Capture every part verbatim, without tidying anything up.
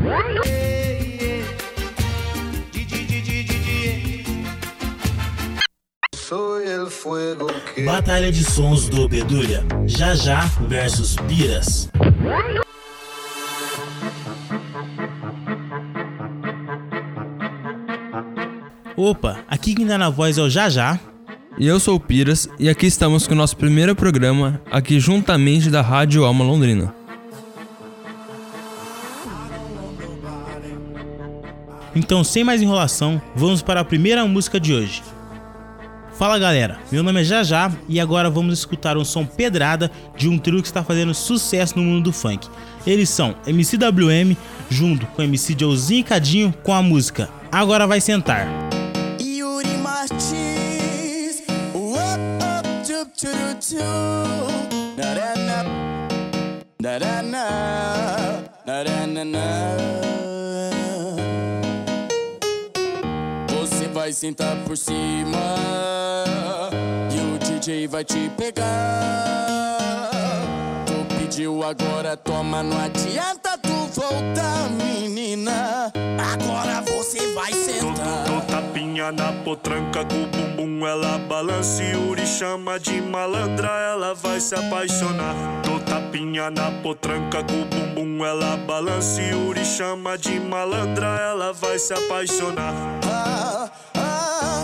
Batalha de sons do Bedulha, Jajá versus Piras. Opa, aqui quem tá na voz é o Jajá. E eu sou o Piras, e aqui estamos com o nosso primeiro programa, aqui juntamente da Rádio Alma Londrina. Então, sem mais enrolação, vamos para a primeira música de hoje. Fala galera, meu nome é Jajá e agora vamos escutar um som pedrada de um trio que está fazendo sucesso no mundo do funk. Eles são M C W M junto com M C Joezinho e Cadinho com a música Agora Vai Sentar. Yuri Martins, up, up, tup, tup, tup, narana, narana, narana. Você vai sentar por cima e o D J vai te pegar. Tu pediu agora, toma, não adianta tu voltar, menina. Agora você vai sentar. Dou tapinha na potranca com o bumbum, ela balança e Yuri chama de malandra, ela vai se apaixonar. Dou tapinha na potranca com o bumbum, ela balança e Yuri chama de malandra, ela vai se apaixonar. Ah, ah,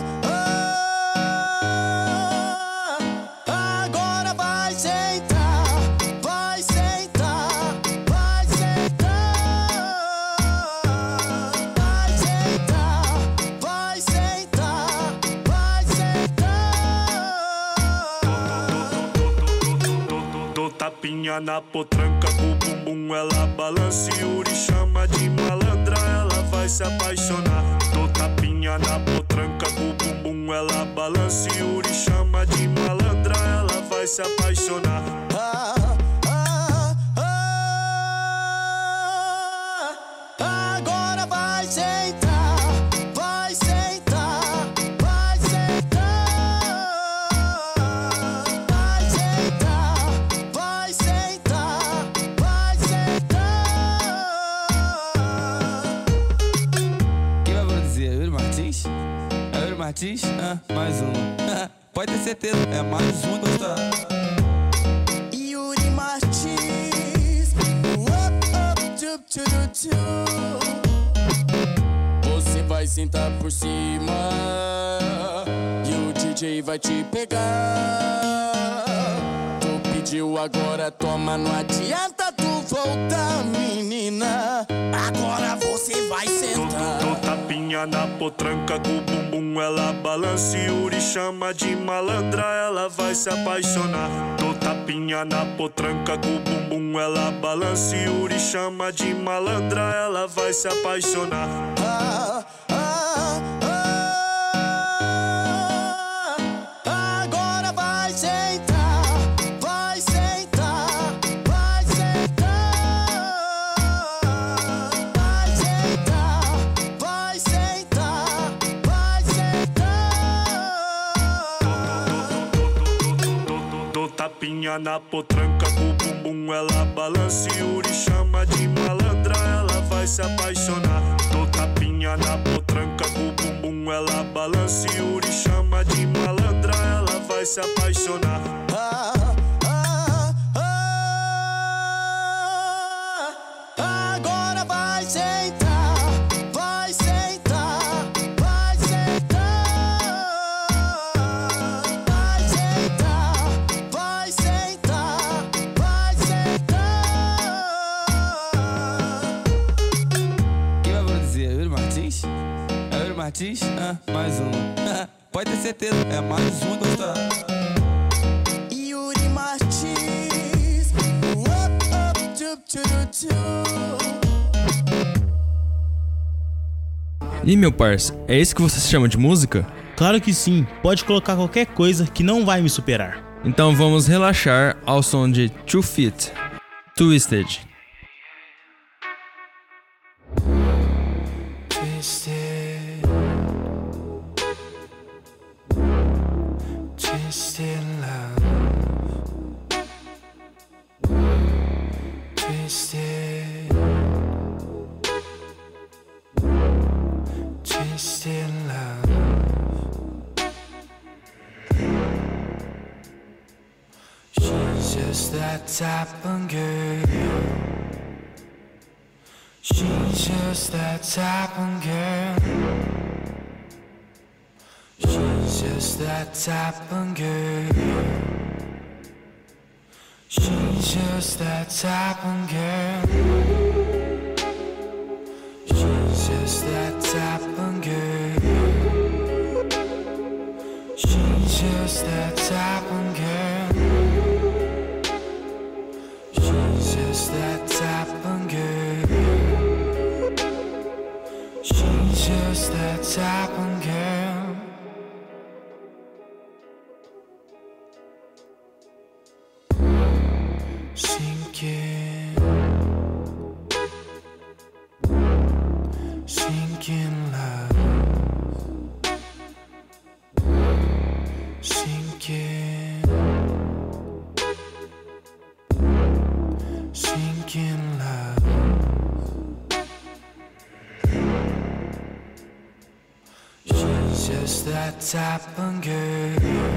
ah, agora vai sentar, vai sentar, vai sentar, vai sentar, vai sentar, vai sentar. Dou tapinha na potranca com o bumbum, ela balança e Yuri chama de malandra, ela vai se apaixonar. Dou tapinha na potranca com o bumbum, ela balança e Yuri chama de malandra, ela vai se apaixonar. Ah, ah, ah, agora vai sentar, vai sentar, vai sentar, vai sentar, vai sentar, vai sentar. Quem vai produzir? É o Yuri Martins? É o Yuri Martins? Ah, mais um. Pode ter certeza, é mais um gostar. Yuri Martins, up, up, tup, tup, tup. Você vai sentar por cima e o D J vai te pegar. Tu pediu agora, toma, não adianta tu voltar, menina. Agora você vai sentar. Dou tapinha na potranca com o bumbum, ela balança e Yuri chama de malandra, ela vai se apaixonar. Dou tapinha na potranca com o bumbum, ela balança e Yuri chama de malandra, ela vai se apaixonar. Ah, ah, ah, agora vai sentar, vai sentar, vai sentar, vai sentar, vai sentar, vai sentar. Dou tapinha na potranca com o bumbum, ela balança e Yuri chama de malandra, ela vai se apaixonar. Dou tapinha na potranca com o bumbum, ela balança e Yuri chama de malandra, ela vai se apaixonar. Ah, ah, ah, agora vai sentar, vai sentar, vai sentar, vai sentar, vai sentar, vai sentar. Quem vai produzir? É o Yuri Martins? É o Yuri Martins? Ah, mais um. Pode ter certeza, é mais um gostar. Yuri Martins, up, up, tup, tup, tup. E meu parça, é isso que você chama de música? Claro que sim, pode colocar qualquer coisa que não vai me superar. Então vamos relaxar ao som de Two Feet, Twisted. Twisted, twisted love, twisted, type of girl. She's just that type of girl. She's just that type of girl. She's just that type of girl. She's just that type of girl. She's just that type of girl. She's just that type of girl. She's just that type of girl. Sinking, sinking love, sinking, sinking love. She's just that type of girl.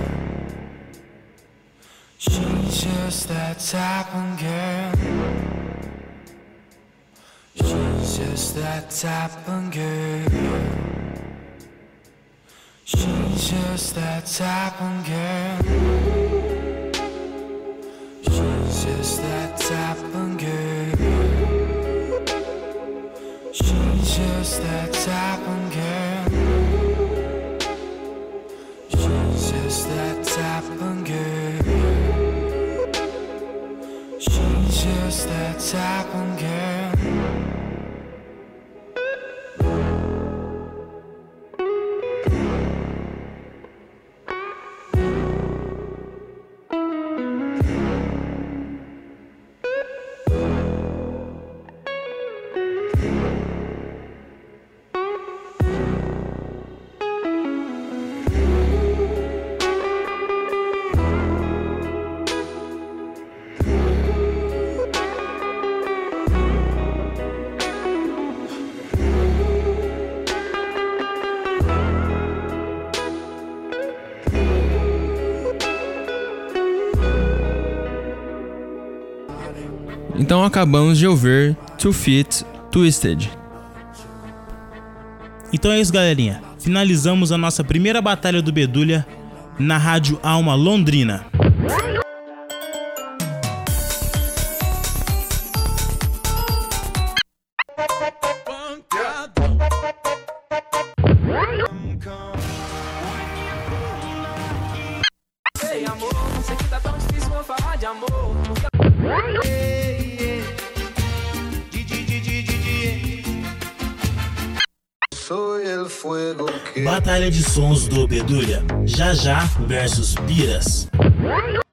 She's just that type of girl. She's just that type of girl. She's just that type of girl. She's just that type of girl. She's just that type of girl. She's just that type of girl. She's just that type of girl. Então acabamos de ouvir Two Feet Twisted. Então é isso, galerinha. Finalizamos a nossa primeira batalha do Bedulha na Rádio Alma Londrina. Ei, amor, não sei que tá tão difícil, vou falar de amor. Batalha de sons do Bedulha. Jajá versus Piras.